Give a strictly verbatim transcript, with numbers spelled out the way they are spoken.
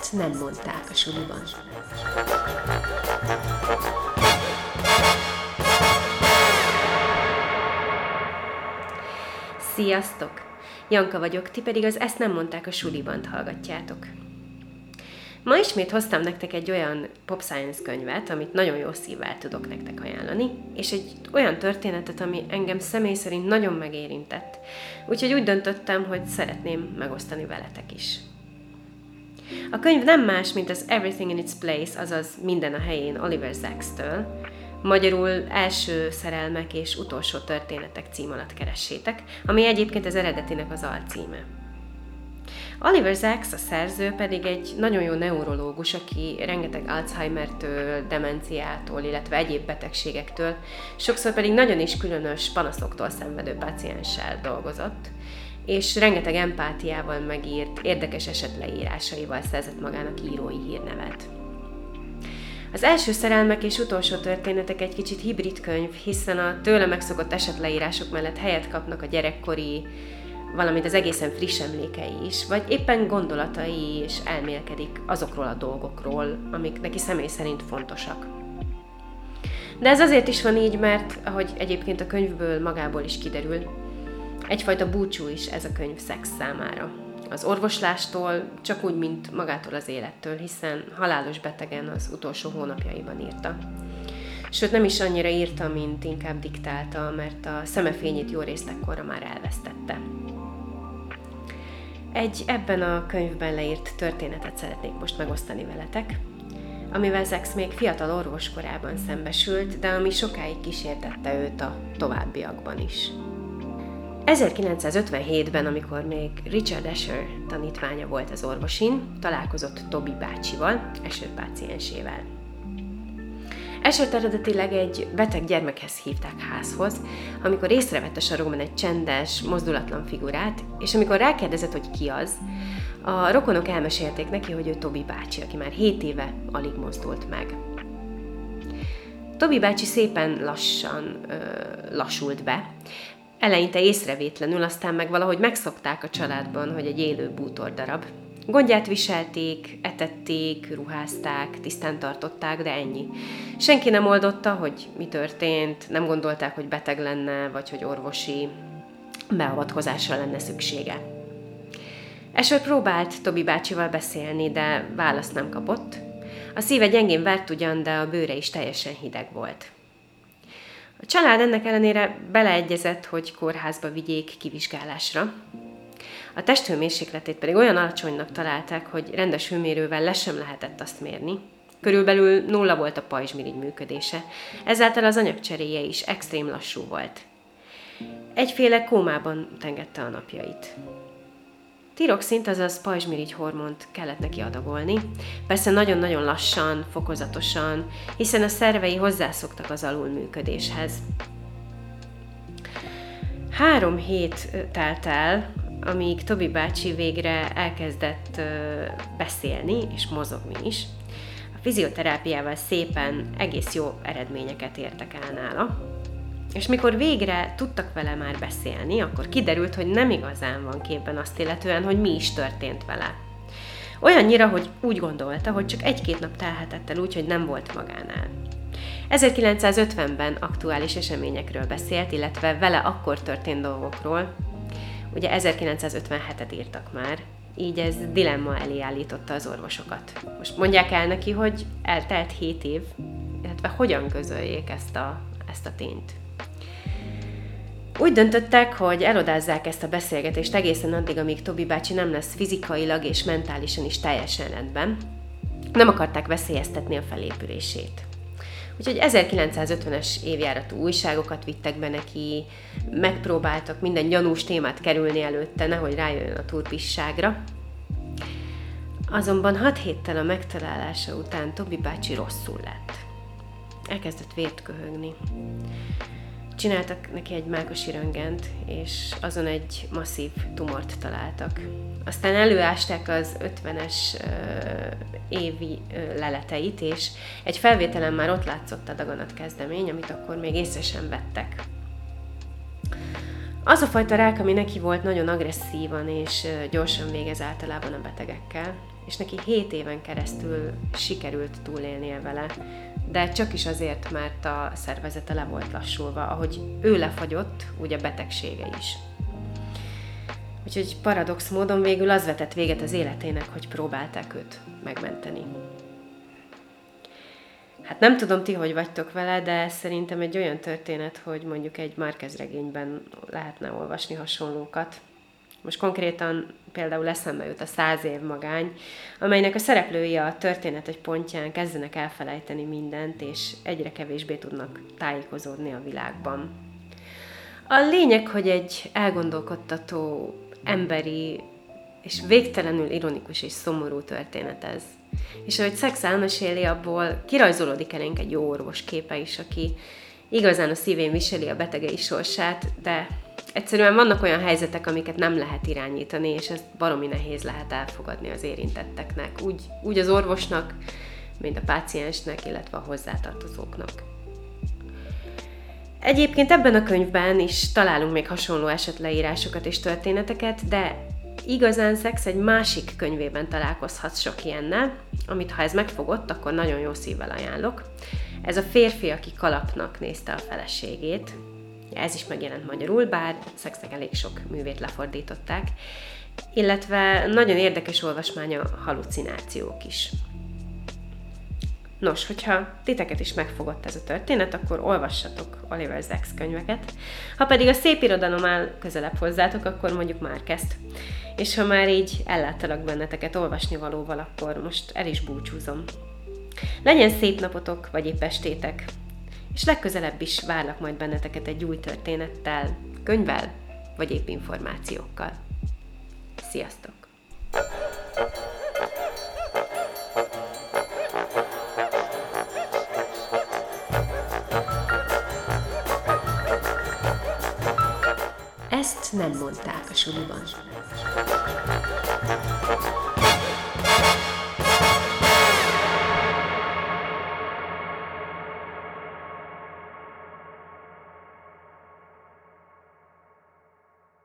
Ezt nem mondták a suliban. Sziasztok! Janka vagyok, ti pedig az Ezt nem mondták a suliban hallgatjátok. Ma ismét hoztam nektek egy olyan pop science könyvet, amit nagyon jó szívvel tudok nektek ajánlani, és egy olyan történetet, ami engem személy szerint nagyon megérintett, úgyhogy úgy döntöttem, hogy szeretném megosztani veletek is. A könyv nem más, mint az Everything in its Place, azaz Minden a helyén Oliver Sacks-től, magyarul Első szerelmek és utolsó történetek cím alatt keressétek, ami egyébként az eredetinek az alcíme. Oliver Sacks, a szerző, pedig egy nagyon jó neurológus, aki rengeteg Alzheimertől, demenciától, illetve egyéb betegségektől, sokszor pedig nagyon is különös panaszoktól szenvedő pácienssel dolgozott, és rengeteg empátiával megírt, érdekes esetleírásaival szerzett magának írói hírnevet. Az Első szerelmek és utolsó történetek egy kicsit hibrid könyv, hiszen a tőle megszokott esetleírások mellett helyet kapnak a gyerekkori, valamint az egészen friss emlékei is, vagy éppen gondolatai és elmélkedik azokról a dolgokról, amik neki személy szerint fontosak. De ez azért is van így, mert, ahogy egyébként a könyvből magából is kiderül, egyfajta búcsú is ez a könyv Sacks számára. Az orvoslástól, csak úgy, mint magától az élettől, hiszen halálos betegen az utolsó hónapjaiban írta. Sőt, nem is annyira írta, mint inkább diktálta, mert a szemefényét jó részt ekkorra már elvesztette. Egy ebben a könyvben leírt történetet szeretnék most megosztani veletek, amivel Sacks még fiatal orvoskorában szembesült, de ami sokáig kísértette őt a továbbiakban is. ezerkilencszázötvenhétben, amikor még Richard Asher tanítványa volt az orvosin, találkozott Toby bácsival, Asher páciensével. Ashert eredetileg egy beteg gyermekhez hívták házhoz, amikor észrevett a sarokban egy csendes, mozdulatlan figurát, és amikor rákérdezett, hogy ki az, a rokonok elmesélték neki, hogy ő Toby bácsi, aki már hét éve alig mozdult meg. Toby bácsi szépen lassan ö, lassult be, eleinte észrevétlenül, aztán meg valahogy megszokták a családban, hogy egy élő bútordarab. Gondját viselték, etették, ruházták, tisztán tartották, de ennyi. Senki nem oldotta, hogy mi történt, nem gondolták, hogy beteg lenne, vagy hogy orvosi beavatkozásra lenne szüksége. Asher próbált Toby bácsival beszélni, de választ nem kapott. A szíve gyengén vert ugyan, de a bőre is teljesen hideg volt. A család ennek ellenére beleegyezett, hogy kórházba vigyék kivizsgálásra. A testhőmérsékletét pedig olyan alacsonynak találták, hogy rendes hőmérővel le sem lehetett azt mérni. Körülbelül nulla volt a pajzsmirigy működése, ezáltal az anyagcseréje is extrém lassú volt. Egyféle kómában tengette a napjait. Tiroxint, azaz pajzsmirigy hormont kellett neki adagolni, persze nagyon-nagyon lassan, fokozatosan, hiszen a szervei hozzászoktak az alulműködéshez. Három hét telt el, amíg Toby bácsi végre elkezdett beszélni és mozogni is. A fizioterápiával szépen egész jó eredményeket értek el nála. És mikor végre tudtak vele már beszélni, akkor kiderült, hogy nem igazán van képben azt illetően, hogy mi is történt vele. Olyannyira, hogy úgy gondolta, hogy csak egy-két nap telhetett el úgy, hogy nem volt magánál. ezerkilencszázötvenben aktuális eseményekről beszélt, illetve vele akkor történt dolgokról. Ugye ezerkilencszázötvenhetet írtak már, így ez dilemma elé állította az orvosokat. Most mondják el neki, hogy eltelt hét év, illetve hogyan közöljék ezt a, ezt a tényt. Úgy döntöttek, hogy elodázzák ezt a beszélgetést egészen addig, amíg Toby bácsi nem lesz fizikailag és mentálisan is teljesen rendben. Nem akarták veszélyeztetni a felépülését. Úgyhogy ezerkilencszázötvenes évjáratú újságokat vittek be neki, megpróbáltak minden gyanús témát kerülni előtte, nehogy rájöjjön a turpisságra. Azonban hat héttel a megtalálása után Toby bácsi rosszul lett. Elkezdett vért köhögni. Csináltak neki egy mákosi röntgent, és azon egy masszív tumort találtak. Aztán előásták az ötvenes uh, évi uh, leleteit, és egy felvételen már ott látszott a daganatkezdemény, amit akkor még észre sem vettek. Az a fajta rák, ami neki volt, nagyon agresszívan és uh, gyorsan végez általában a betegekkel, és neki hét éven keresztül sikerült túlélnie vele, de csak is azért, mert a szervezete le volt lassulva, ahogy ő lefagyott, úgy a betegsége is. Úgyhogy paradox módon végül az vetett véget az életének, hogy próbálták őt megmenteni. Hát nem tudom ti, hogy vagytok vele, de szerintem egy olyan történet, hogy mondjuk egy Márquez regényben lehetne olvasni hasonlókat. Most konkrétan például eszembe jut a Száz év magány, amelynek a szereplői a történet egy pontján kezdenek elfelejteni mindent, és egyre kevésbé tudnak tájékozódni a világban. A lényeg, hogy egy elgondolkodtató, emberi és végtelenül ironikus és szomorú történet ez. És ahogy Sachs elmeséli, abból kirajzolódik elénk egy jó orvos képe is, aki igazán a szívén viseli a betegei sorsát, de egyszerűen vannak olyan helyzetek, amiket nem lehet irányítani, és ezt baromi nehéz lehet elfogadni az érintetteknek. Úgy, úgy az orvosnak, mint a páciensnek, illetve a hozzátartozóknak. Egyébként ebben a könyvben is találunk még hasonló esetleírásokat és történeteket, de igazán Sachs egy másik könyvében találkozhatsz sok ilyennel, amit ha ez megfogott, akkor nagyon jó szívvel ajánlok. Ez a férfi, aki kalapnak nézte a feleségét. Ez is megjelent magyarul, bár Sachsnek elég sok művét lefordították, illetve nagyon érdekes olvasmány a halucinációk is. Nos, hogyha titeket is megfogott ez a történet, akkor olvassatok Oliver Sacks könyveket. Ha pedig a szép irodalom áll közelebb hozzátok, akkor mondjuk Márquezt. És ha már így elláttalak benneteket olvasni valóval, akkor most el is búcsúzom. Legyen szép napotok, vagy épp estétek, és legközelebb is várlak majd benneteket egy új történettel, könyvvel, vagy épp információkkal. Sziasztok! Ezt nem mondták a suliban.